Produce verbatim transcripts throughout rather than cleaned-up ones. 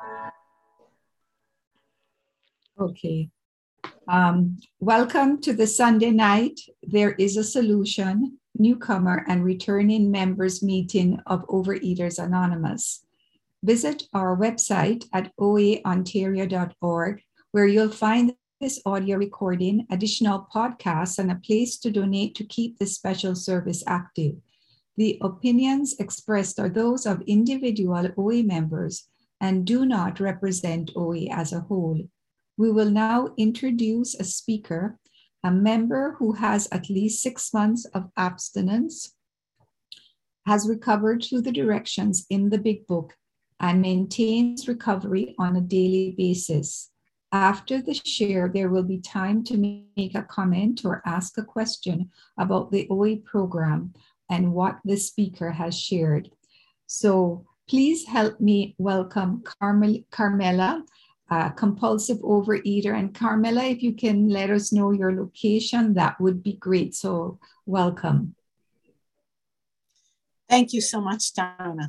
Okay. Um, welcome to the Sunday night There is a Solution newcomer and returning members meeting of Overeaters Anonymous. Visit our website at o a ontario dot org, where you'll find this audio recording, additional podcasts, and a place to donate to keep this special service active. The opinions expressed are those of individual O A members and do not represent O A as a whole. We will now introduce a speaker, a member who has at least six months of abstinence, has recovered through the directions in the Big Book, and maintains recovery on a daily basis. After the share, there will be time to make a comment or ask a question about the O A program and what the speaker has shared. So please help me welcome Carmel, Carmela, a compulsive overeater. And Carmela, if you can let us know your location, that would be great. So welcome. Thank you so much, Donna.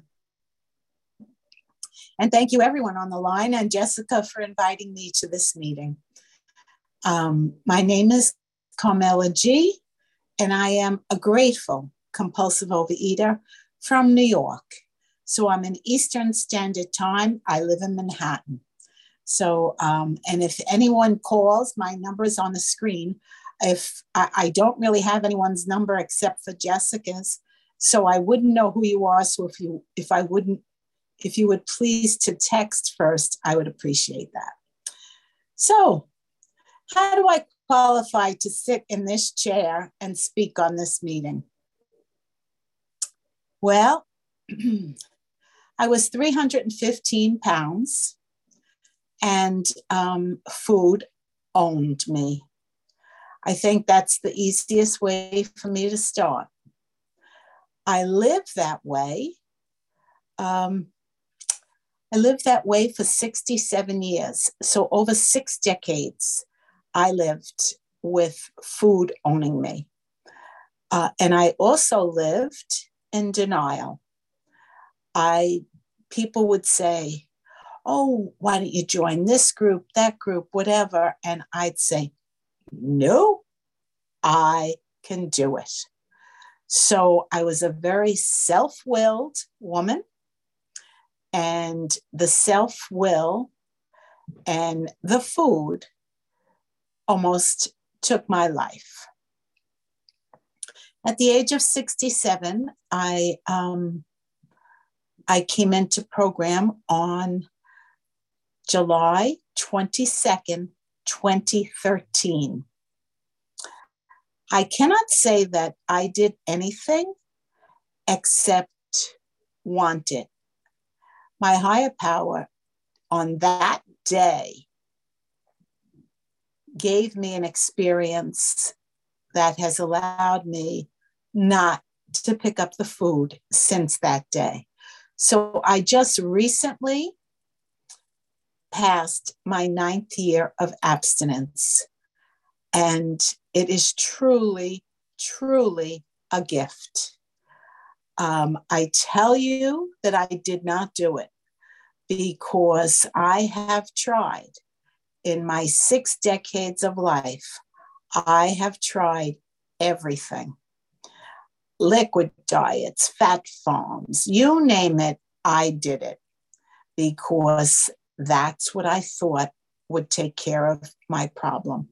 And thank you everyone on the line and Jessica for inviting me to this meeting. Um, my name is Carmela G, and I am a grateful compulsive overeater from New York. So I'm in Eastern Standard Time. I live in Manhattan. So, um, and if anyone calls, my number is on the screen. If I, I don't really have anyone's number except for Jessica's, so I wouldn't know who you are. So if you, if I wouldn't, if you would please to text first, I would appreciate that. So how do I qualify to sit in this chair and speak on this meeting? Well, I was three hundred fifteen pounds and um, food owned me. I think that's the easiest way for me to start. I lived that way. Um, I lived that way for sixty-seven years. So over six decades, I lived with food owning me. Uh, and I also lived in denial. I, people would say, oh, why don't you join this group, that group, whatever. And I'd say, no, I can do it. So I was a very self-willed woman, and the self-will and the food almost took my life. At the age of sixty-seven, I, um, I came into program on July twenty-second, twenty thirteen. I cannot say that I did anything except want it. My higher power on that day gave me an experience that has allowed me not to pick up the food since that day. So I just recently passed my ninth year of abstinence, and it is truly, truly a gift. Um, I tell you that I did not do it because I have tried in my six decades of life. I have tried everything. Liquid diets, fat farms, you name it, I did it because that's what I thought would take care of my problem.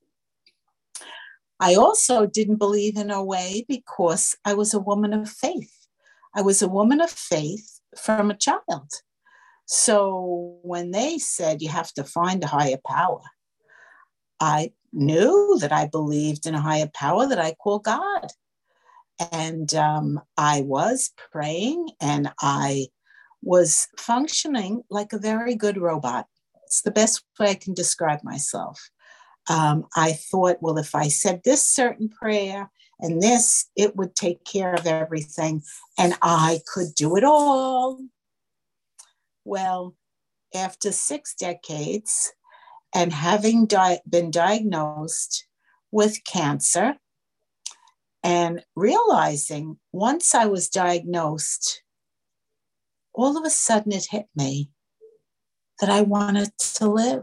I also didn't believe in O A because I was a woman of faith. I was a woman of faith from a child. So when they said you have to find a higher power, I knew that I believed in a higher power that I call God. And um, I was praying and I was functioning like a very good robot. It's the best way I can describe myself. Um, I thought, well, if I said this certain prayer and this, it would take care of everything and I could do it all. Well, after six decades and having di- been diagnosed with cancer and realizing once I was diagnosed, all of a sudden it hit me that I wanted to live.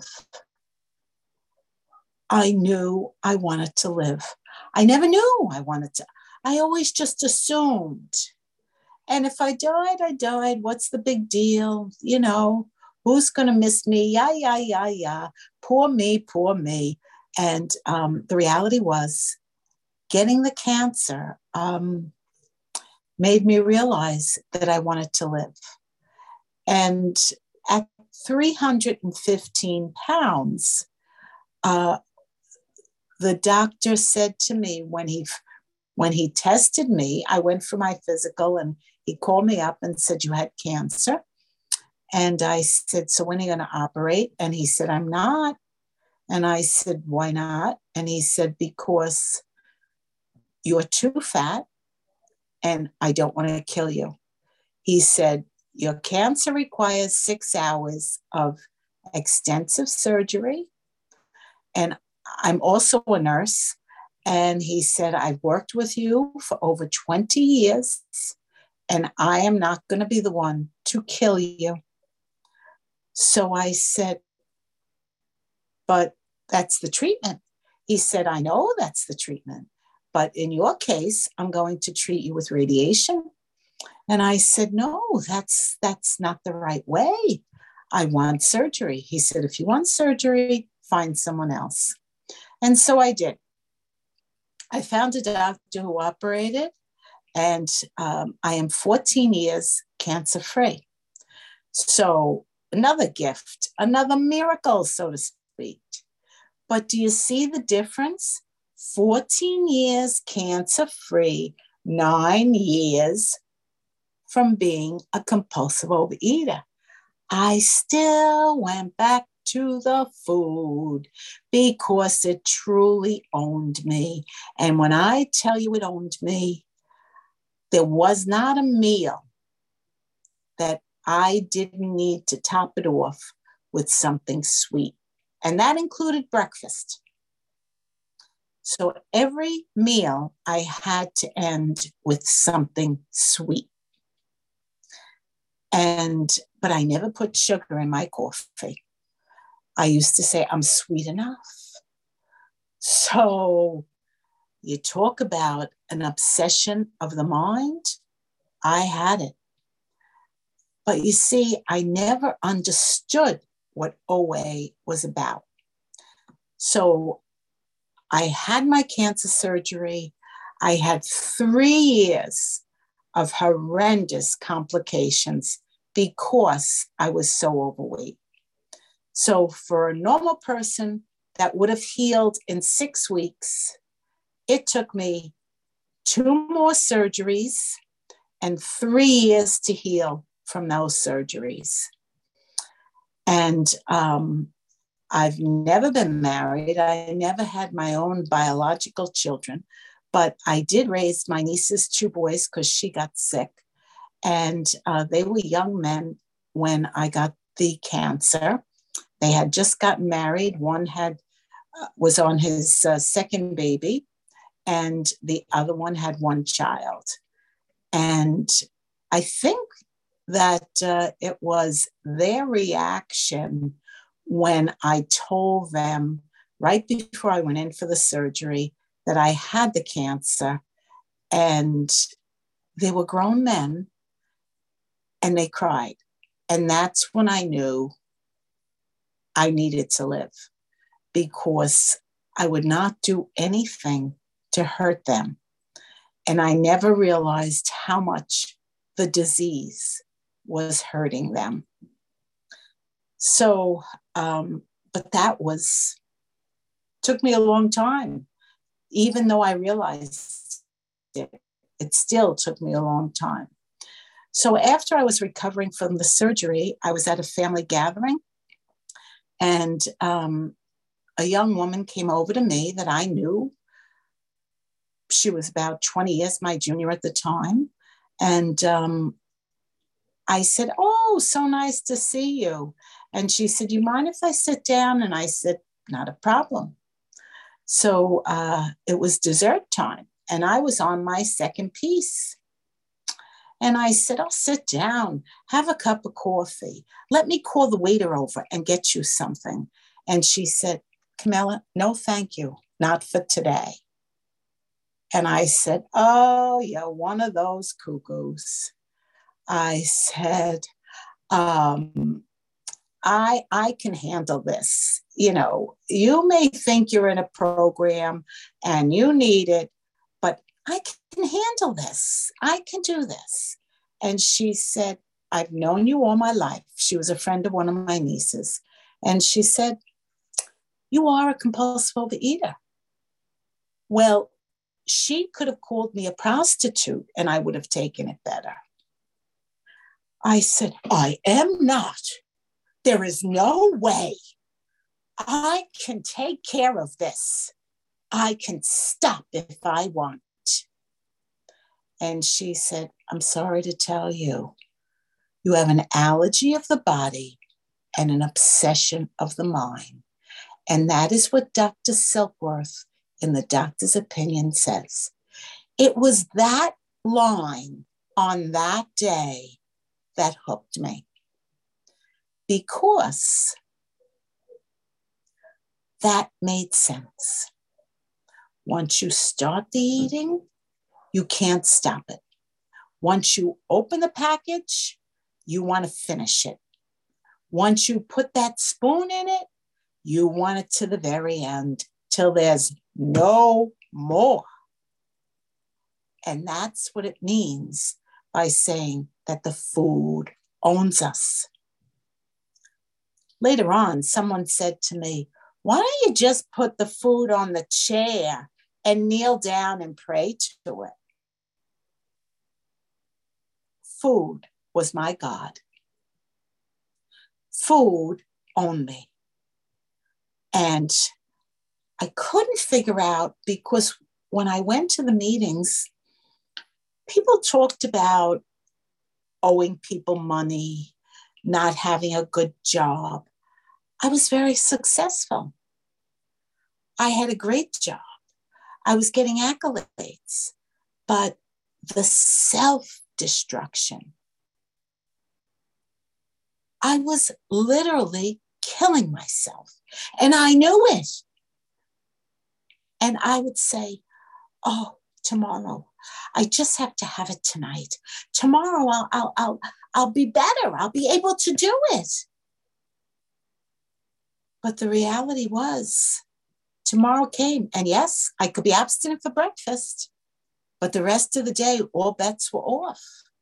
I knew I wanted to live. I never knew I wanted to. I always just assumed. And if I died, I died. What's the big deal? You know, who's going to miss me? Yeah, yeah, yeah, yeah. Poor me, poor me. And um, the reality was getting the cancer um, made me realize that I wanted to live. And at three hundred fifteen pounds, uh, the doctor said to me when he when he tested me, I went for my physical and he called me up and said, you had cancer. And I said, so when are you going to operate? And he said, I'm not. And I said, why not? And he said, because you're too fat and I don't want to kill you. He said, your cancer requires six hours of extensive surgery. And I'm also a nurse. And he said, I've worked with you for over twenty years, and I am not going to be the one to kill you. So I said, but that's the treatment. He said, I know that's the treatment, but in your case, I'm going to treat you with radiation. And I said, no, that's, that's not the right way. I want surgery. He said, if you want surgery, find someone else. And so I did. I found a doctor who operated, and um, I am fourteen years cancer-free. So another gift, another miracle, so to speak. But do you see the difference? fourteen years cancer-free, nine years from being a compulsive overeater. I still went back to the food because it truly owned me. And when I tell you it owned me, there was not a meal that I didn't need to top it off with something sweet. And that included breakfast. So every meal I had to end with something sweet. And, but I never put sugar in my coffee. I used to say, I'm sweet enough. So you talk about an obsession of the mind. I had it. But you see, I never understood what O A was about. So I had my cancer surgery. I had three years of horrendous complications because I was so overweight. So for a normal person that would have healed in six weeks, it took me two more surgeries and three years to heal from those surgeries. And um, I've never been married. I never had my own biological children, but I did raise my niece's two boys because she got sick. And uh, they were young men when I got the cancer. They had just gotten married. One had uh, was on his uh, second baby, and the other one had one child. And I think that uh, it was their reaction when I told them right before I went in for the surgery that I had the cancer, and they were grown men, and they cried. And that's when I knew I needed to live, because I would not do anything to hurt them. And I never realized how much the disease was hurting them. So, um, but that was, took me a long time. Even though I realized it, it still took me a long time. So after I was recovering from the surgery, I was at a family gathering, and um, a young woman came over to me that I knew. She was about twenty years my junior at the time. And um, I said, oh, so nice to see you. And she said, you mind if I sit down? And I said, not a problem. So uh, it was dessert time, and I was on my second piece. And I said, I'll sit down, have a cup of coffee. Let me call the waiter over and get you something. And she said, Camilla, no, thank you. Not for today. And I said, oh, you're one of those cuckoos. I said, um, I, I can handle this. You know, you may think you're in a program and you need it, but I can handle this. I can do this. And she said, I've known you all my life. She was a friend of one of my nieces. And she said, you are a compulsive overeater. Well, she could have called me a prostitute and I would have taken it better. I said, I am not. There is no way I can take care of this. I can stop if I want. And she said, I'm sorry to tell you, you have an allergy of the body and an obsession of the mind. And that is what Doctor Silkworth, in the doctor's opinion, says. It was that line on that day that hooked me. Because that made sense. Once you start the eating, you can't stop it. Once you open the package, you want to finish it. Once you put that spoon in it, you want it to the very end, till there's no more. And that's what it means by saying that the food owns us. Later on, someone said to me, why don't you just put the food on the chair and kneel down and pray to it? Food was my God. Food owned me. And I couldn't figure out, because when I went to the meetings, people talked about owing people money, not having a good job. I was very successful. I had a great job. I was getting accolades, but the self-destruction, I was literally killing myself, and I knew it. And I would say, oh, tomorrow, I just have to have it tonight. Tomorrow, I'll, I'll, I'll, I'll be better. I'll be able to do it. But the reality was, tomorrow came, and yes, I could be abstinent for breakfast, but the rest of the day, all bets were off.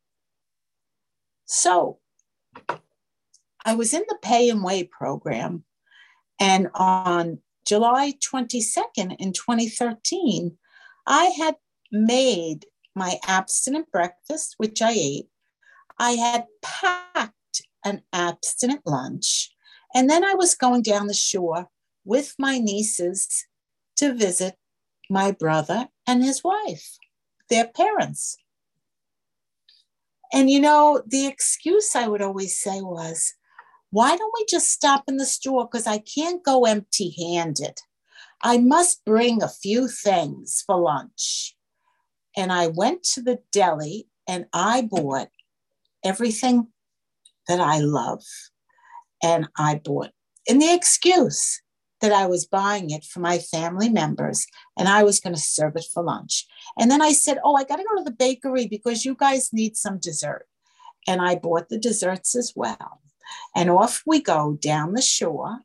So I was in the Pay and Weigh program, and on July twenty-second in twenty thirteen, I had made my abstinent breakfast, which I ate. I had packed an abstinent lunch, and then I was going down the shore with my nieces to visit my brother and his wife, their parents. And, you know, the excuse I would always say was, why don't we just stop in the store? Because I can't go empty-handed. I must bring a few things for lunch. And I went to the deli and I bought everything that I love. And I bought, in the excuse that I was buying it for my family members and I was going to serve it for lunch. And then I said, oh, I got to go to the bakery because you guys need some dessert. And I bought the desserts as well. And off we go down the shore.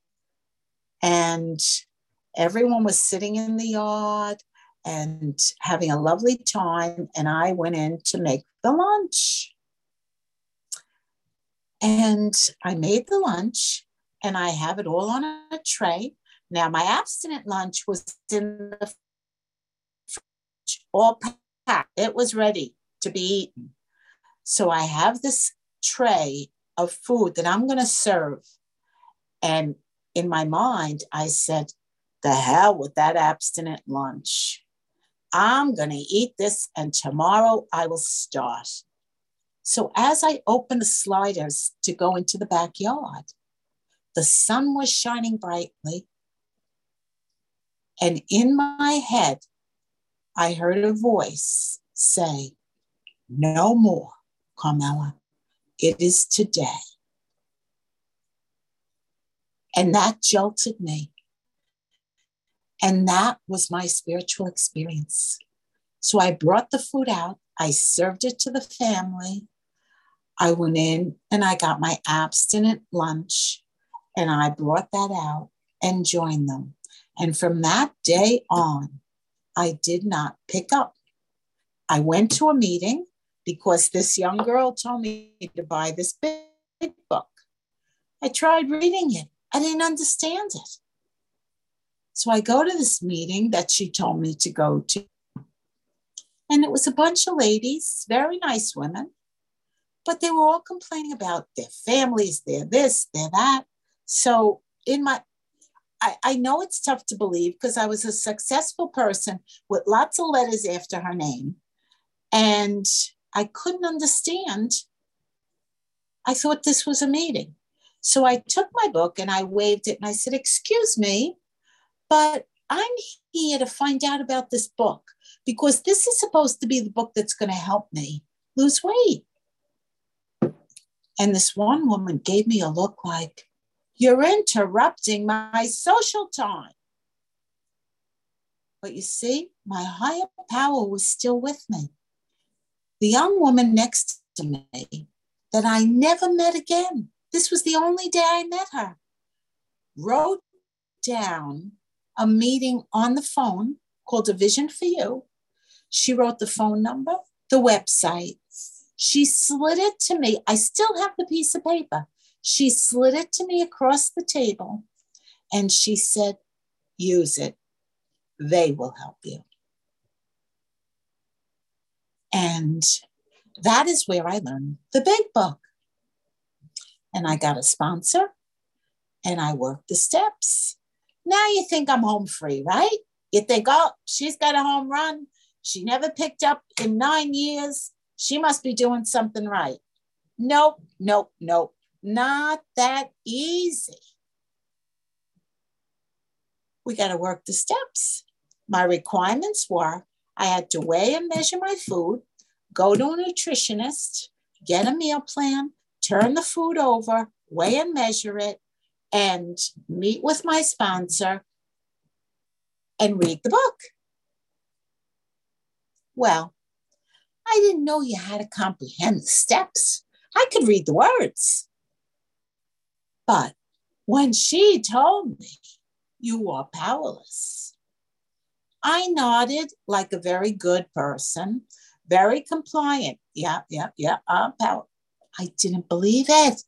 And everyone was sitting in the yard and having a lovely time. And I went in to make the lunch. And I made the lunch and I have it all on a tray. Now, my abstinent lunch was in the fridge, all packed. It was ready to be eaten. So I have this tray of food that I'm going to serve. And in my mind, I said, the hell with that abstinent lunch. I'm going to eat this and tomorrow I will start. So as I opened the sliders to go into the backyard, the sun was shining brightly. And in my head, I heard a voice say, No more, Carmela. It is today. And that jolted me. And that was my spiritual experience. So I brought the food out. I served it to the family. I went in and I got my abstinent lunch and I brought that out and joined them. And from that day on, I did not pick up. I went to a meeting because this young girl told me to buy this big, big book. I tried reading it. I didn't understand it. So I go to this meeting that she told me to go to. And it was a bunch of ladies, very nice women, but they were all complaining about their families, their this, their that. So in my, I, I know it's tough to believe because I was a successful person with lots of letters after her name. And I couldn't understand. I thought this was a meeting. So I took my book and I waved it and I said, excuse me, but I'm here to find out about this book because this is supposed to be the book that's going to help me lose weight. And this one woman gave me a look like, you're interrupting my social time. But you see, my higher power was still with me. The young woman next to me that I never met again, this was the only day I met her, wrote down a meeting on the phone called A Vision for You. She wrote the phone number, the website. She slid it to me. I still have the piece of paper. She slid it to me across the table and she said, use it. They will help you. And that is where I learned the big book. And I got a sponsor and I worked the steps. Now you think I'm home free, right? You think, oh, she's got a home run. She never picked up in nine years. She must be doing something right. Nope, nope, nope. Not that easy. We got to work the steps. My requirements were I had to weigh and measure my food, go to a nutritionist, get a meal plan, turn the food over, weigh and measure it, and meet with my sponsor and read the book. Well, I didn't know you had to comprehend the steps. I could read the words. But when she told me you are powerless, I nodded like a very good person, very compliant. Yeah, yeah, yeah, I'm powerless. I didn't believe it.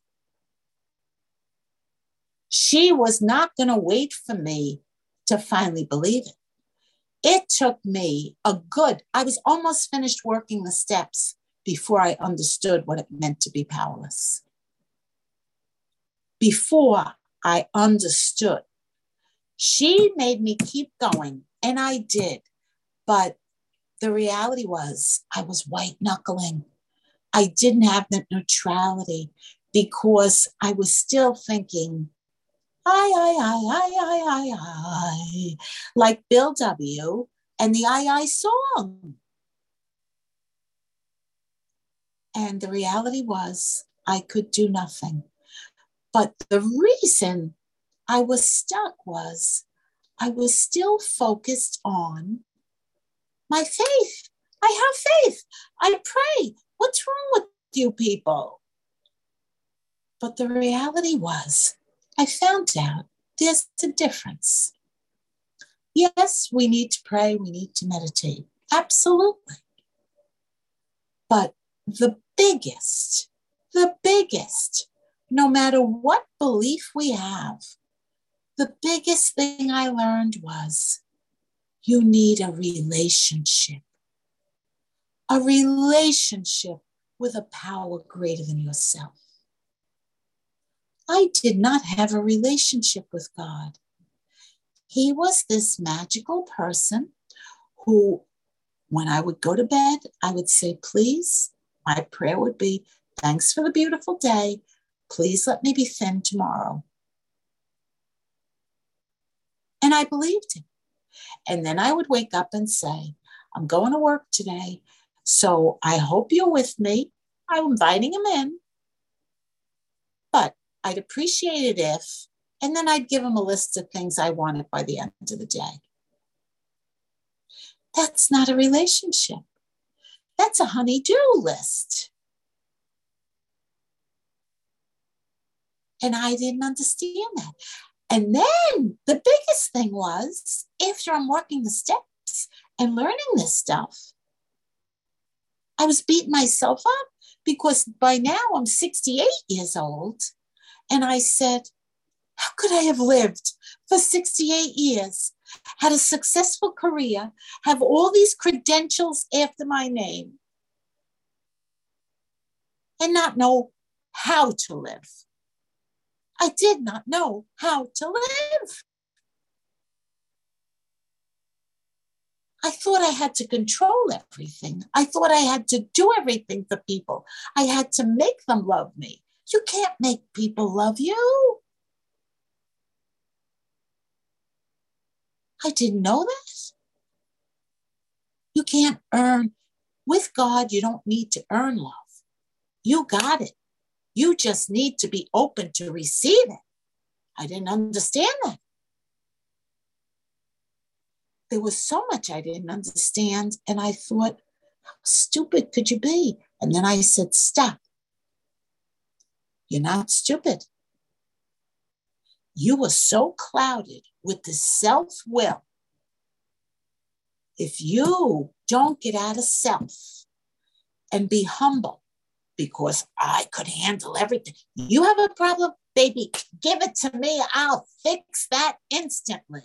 She was not going to wait for me to finally believe it. It took me a good, I was almost finished working the steps before I understood what it meant to be powerless. Before I understood. She made me keep going, and I did. But the reality was I was white knuckling. I didn't have that neutrality because I was still thinking, I, I, I, I, I, I, I, like Bill W. and the I, I song. And the reality was I could do nothing. But the reason I was stuck was I was still focused on my faith. I have faith. I pray. What's wrong with you people? But the reality was I found out there's a difference. Yes, we need to pray. We need to meditate. Absolutely. But the biggest, the biggest, no matter what belief we have, the biggest thing I learned was you need a relationship. A relationship with a power greater than yourself. I did not have a relationship with God. He was this magical person who, when I would go to bed, I would say, please, my prayer would be, thanks for the beautiful day. Please let me be thin tomorrow. And I believed him. And then I would wake up and say, I'm going to work today. So I hope you're with me. I'm inviting him in, but I'd appreciate it if, and then I'd give him a list of things I wanted by the end of the day. That's not a relationship. That's a honey-do list. And I didn't understand that. And then the biggest thing was, after I'm working the steps and learning this stuff, I was beating myself up because by now I'm sixty-eight years old. And I said, how could I have lived for sixty-eight years, had a successful career, have all these credentials after my name, and not know how to live? I did not know how to live. I thought I had to control everything. I thought I had to do everything for people. I had to make them love me. You can't make people love you. I didn't know that. You can't earn. With God, you don't need to earn love. You got it. You just need to be open to receive it. I didn't understand that. There was so much I didn't understand. And I thought, how stupid could you be? And then I said, stop. You're not stupid. You were so clouded with the self-will. If you don't get out of self and be humble, because I could handle everything. You have a problem, baby, give it to me. I'll fix that instantly.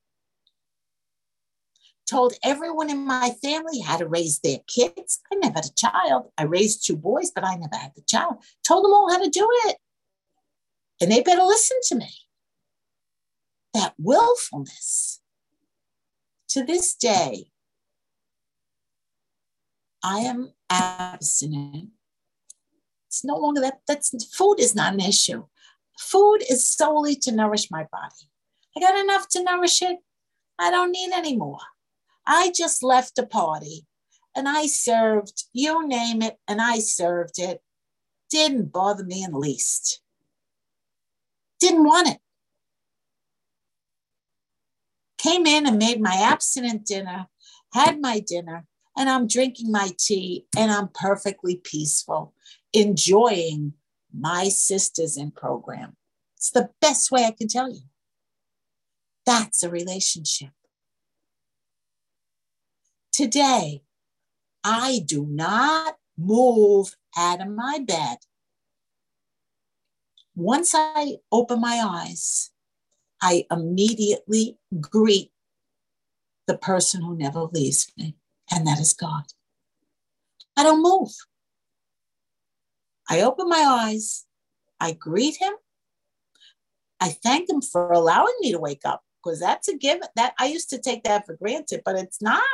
Told everyone in my family how to raise their kids. I never had a child. I raised two boys, but I never had the child. Told them all how to do it. And they better listen to me. That willfulness. To this day, I am abstinent. It's no longer that, that's food is not an issue. Food is solely to nourish my body. I got enough to nourish it. I don't need any more. I just left a party and I served, you name it, and I served it. Didn't bother me in the least. Didn't want it. Came in and made my abstinent dinner, had my dinner, and I'm drinking my tea and I'm perfectly peaceful, enjoying my sisters in program. It's the best way I can tell you. That's a relationship. Today, I do not move out of my bed. Once I open my eyes, I immediately greet the person who never leaves me, and that is God. I don't move. I open my eyes, I greet him. I thank him for allowing me to wake up, because that's a given. That I used to take that for granted, but it's not.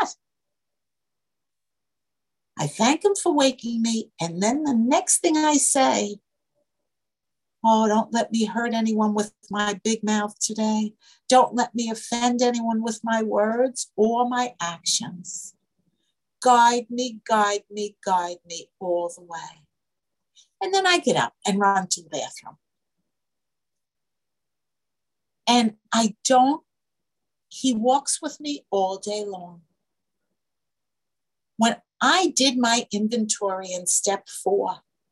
I thank him for waking me, and then the next thing I say, oh, don't let me hurt anyone with my big mouth today. Don't let me offend anyone with my words or my actions. Guide me, guide me, guide me all the way. And then I get up and run to the bathroom. And I don't, he walks with me all day long. When I did my inventory in step four,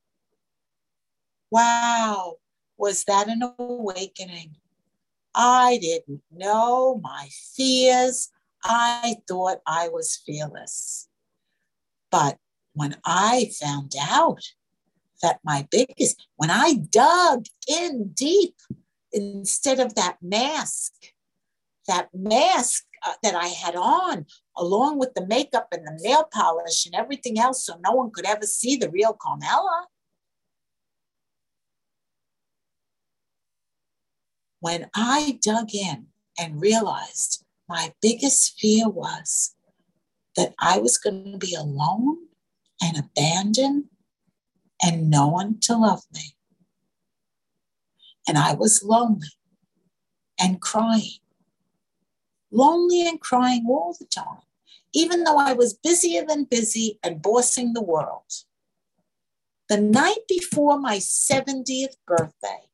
wow, was that an awakening? I didn't know my fears. I thought I was fearless. But when I found out that my biggest, when I dug in deep, instead of that mask, that mask uh, that I had on, along with the makeup and the nail polish and everything else, so no one could ever see the real Carmela. When I dug in and realized my biggest fear was that I was going to be alone and abandoned and no one to love me. And I was lonely and crying. Lonely and crying all the time. even though I was busier than busy and bossing the world. The night before my seventieth birthday,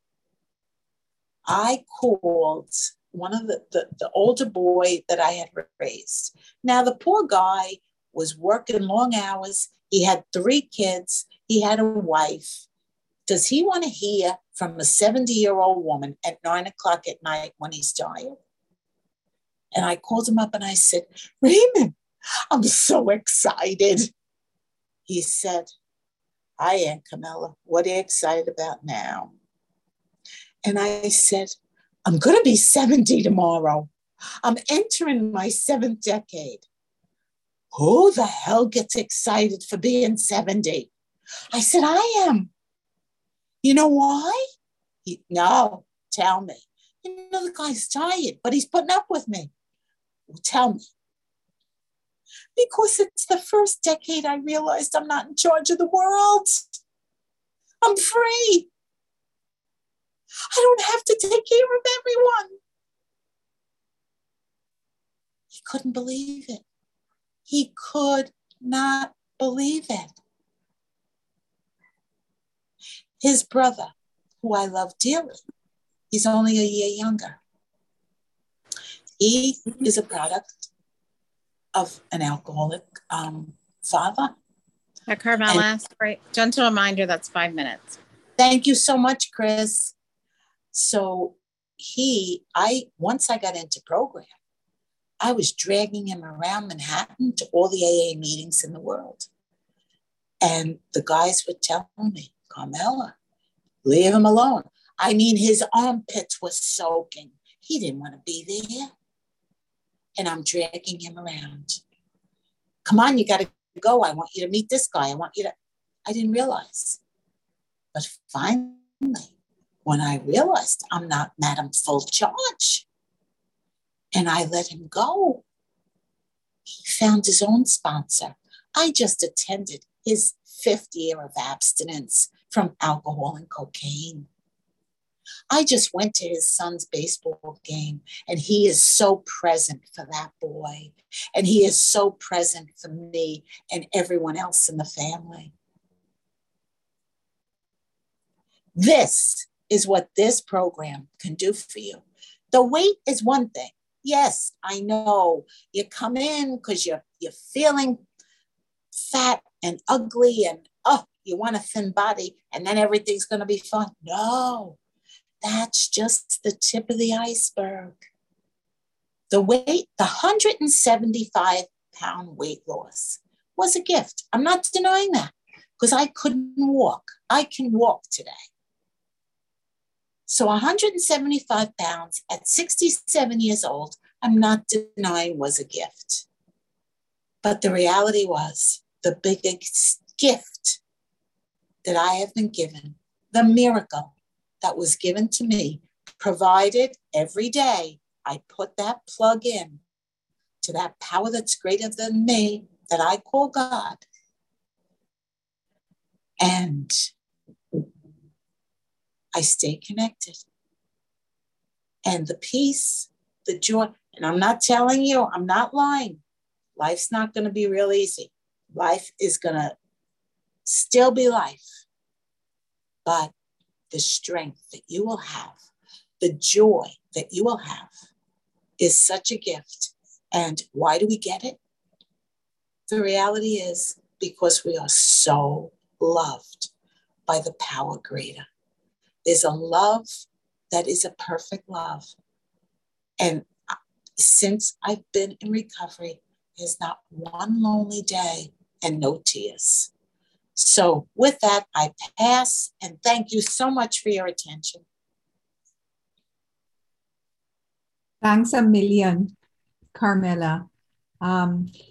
I called one of the, the, the older boy that I had raised. Now, the poor guy was working long hours. He had three kids. He had a wife. Does he want to hear from a seventy-year-old woman at nine o'clock at night when he's tired? And I called him up and I said, Raymond, I'm so excited. He said, hi, Aunt Camilla. What are you excited about now? And I said, I'm going to be seventy tomorrow. I'm entering my seventh decade. Who the hell gets excited for being seventy? I said, I am. You know why? He, no, tell me. You know, the guy's tired, but he's putting up with me. Well, tell me. Because it's the first decade I realized I'm not in charge of the world. I'm free. I don't have to take care of everyone. He couldn't believe it. He could not believe it. His brother, who I love dearly, he's only a year younger. He is a product of an alcoholic um, father. Uh, Carmela, sorry, gentle reminder, that's five minutes. Thank you so much, Chris. So he, I, once I got into program, I was dragging him around Manhattan to all the A A meetings in the world. And the guys were telling me, Carmela, leave him alone. I mean, his armpits were soaking. He didn't want to be there. And I'm dragging him around. Come on, you got to go. I want you to meet this guy. I want you to, I didn't realize. But finally, when I realized I'm not Madam Full Charge, and I let him go, he found his own sponsor. I just attended his fifth year of abstinence from alcohol and cocaine. I just went to his son's baseball game, and he is so present for that boy. And he is so present for me and everyone else in the family. This is what this program can do for you. The weight is one thing. Yes, I know you come in because you're, you're feeling fat and ugly and, oh, you want a thin body and then everything's going to be fun. No, that's just the tip of the iceberg. The weight, the one hundred seventy-five pound weight loss was a gift. I'm not denying that because I couldn't walk. I can walk today. So one hundred seventy-five pounds at sixty-seven years old, I'm not denying was a gift. But the reality was the biggest gift that I have been given, the miracle that was given to me, provided every day I put that plug in to that power that's greater than me, that I call God. And I stay connected. And the peace, the joy, and I'm not telling you, I'm not lying. Life's not going to be real easy. Life is going to still be life. But the strength that you will have, the joy that you will have is such a gift. And why do we get it? The reality is because we are so loved by the power greater. There's a love that is a perfect love. And since I've been in recovery, there's not one lonely day and no tears. So with that, I pass and thank you so much for your attention. Thanks a million, Carmela. Um,